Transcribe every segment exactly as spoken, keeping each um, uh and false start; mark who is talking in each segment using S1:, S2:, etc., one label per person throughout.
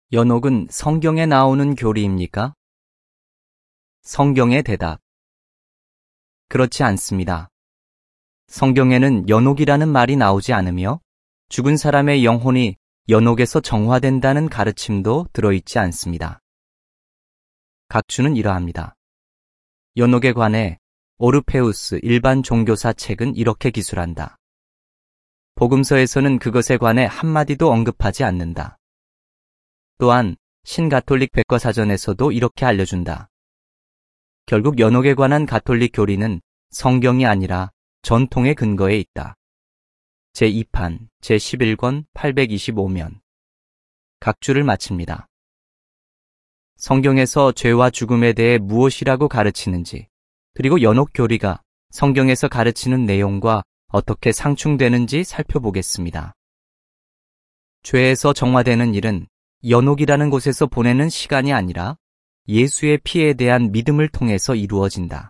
S1: 연옥은 성경에 나오는 교리입니까? 성경의 대답. 그렇지 않습니다. 성경에는 연옥이라는 말이 나오지 않으며 죽은 사람의 영혼이 연옥에서 정화된다는 가르침도 들어있지 않습니다. 각주는 이러합니다. 연옥에 관해 오르페우스 일반 종교사 책은 이렇게 기술한다. 복음서에서는 그것에 관해 한마디도 언급하지 않는다. 또한 신가톨릭 백과사전에서도 이렇게 알려준다. 결국 연옥에 관한 가톨릭 교리는 성경이 아니라 전통의 근거에 있다. 제이 판 제십일 권 팔백이십오 면. 각주를 마칩니다. 성경에서 죄와 죽음에 대해 무엇이라고 가르치는지, 그리고 연옥 교리가 성경에서 가르치는 내용과 어떻게 상충되는지 살펴보겠습니다. 죄에서 정화되는 일은 연옥이라는 곳에서 보내는 시간이 아니라 예수의 피에 대한 믿음을 통해서 이루어진다.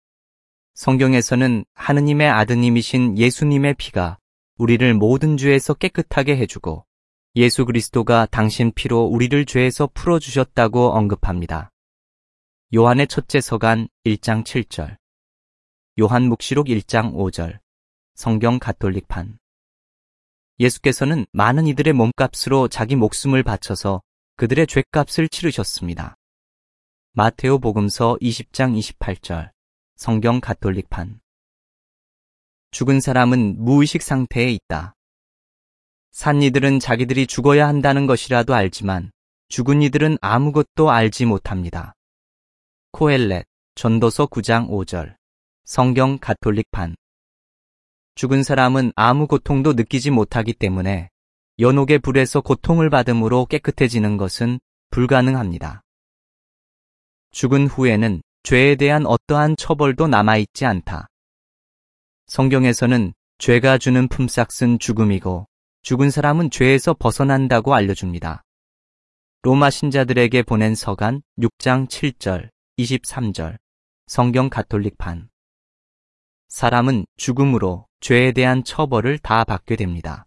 S1: 성경에서는 하느님의 아드님이신 예수님의 피가 우리를 모든 죄에서 깨끗하게 해주고 예수 그리스도가 당신 피로 우리를 죄에서 풀어주셨다고 언급합니다. 요한의 첫째 서간 일 장 칠 절, 요한묵시록 일 장 오 절, 성경 가톨릭판. 예수께서는 많은 이들의 몸값으로 자기 목숨을 바쳐서 그들의 죄값을 치르셨습니다. 마테오 복음서 이십 장 이십팔 절, 성경 가톨릭판. 죽은 사람은 무의식 상태에 있다. 산 이들은 자기들이 죽어야 한다는 것이라도 알지만 죽은 이들은 아무것도 알지 못합니다. 코엘렛, 전도서 구 장 오 절, 성경 가톨릭판. 죽은 사람은 아무 고통도 느끼지 못하기 때문에 연옥의 불에서 고통을 받음으로 깨끗해지는 것은 불가능합니다. 죽은 후에는 죄에 대한 어떠한 처벌도 남아있지 않다. 성경에서는 죄가 주는 품삯은 죽음이고 죽은 사람은 죄에서 벗어난다고 알려줍니다. 로마 신자들에게 보낸 서간 육 장 칠 절, 이십삼 절, 성경 가톨릭판. 사람은 죽음으로 죄에 대한 처벌을 다 받게 됩니다.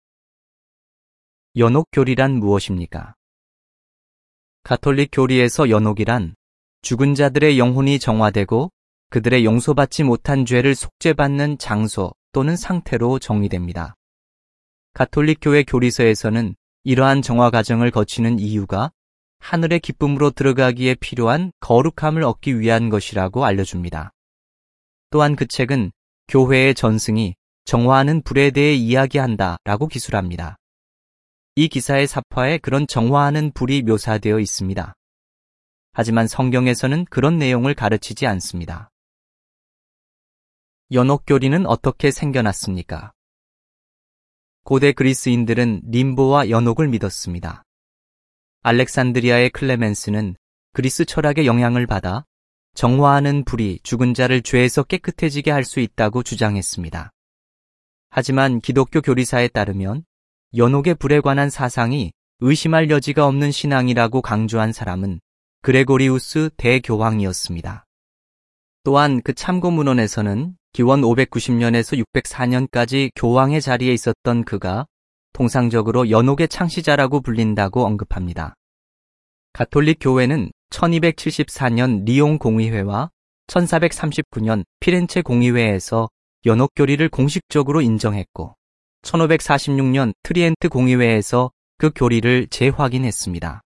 S1: 연옥 교리란 무엇입니까? 가톨릭 교리에서 연옥이란 죽은 자들의 영혼이 정화되고 그들의 용서받지 못한 죄를 속죄받는 장소 또는 상태로 정의됩니다. 가톨릭 교회 교리서에서는 이러한 정화 과정을 거치는 이유가 하늘의 기쁨으로 들어가기에 필요한 거룩함을 얻기 위한 것이라고 알려줍니다. 또한 그 책은 교회의 전승이 정화하는 불에 대해 이야기한다라고 기술합니다. 이 기사의 사파에 그런 정화하는 불이 묘사되어 있습니다. 하지만 성경에서는 그런 내용을 가르치지 않습니다. 연옥 교리는 어떻게 생겨났습니까? 고대 그리스인들은 림보와 연옥을 믿었습니다. 알렉산드리아의 클레멘스는 그리스 철학의 영향을 받아 정화하는 불이 죽은 자를 죄에서 깨끗해지게 할 수 있다고 주장했습니다. 하지만 기독교 교리사에 따르면 연옥의 불에 관한 사상이 의심할 여지가 없는 신앙이라고 강조한 사람은 그레고리우스 대교황이었습니다. 또한 그 참고문헌에서는 기원 오백구십 년에서 육백사 년까지 교황의 자리에 있었던 그가 통상적으로 연옥의 창시자라고 불린다고 언급합니다. 가톨릭 교회는 천이백칠십사 년 리옹 공의회와 천사백삼십구 년 피렌체 공의회에서 연옥 교리를 공식적으로 인정했고 천오백사십육 년 트리엔트 공의회에서 그 교리를 재확인했습니다.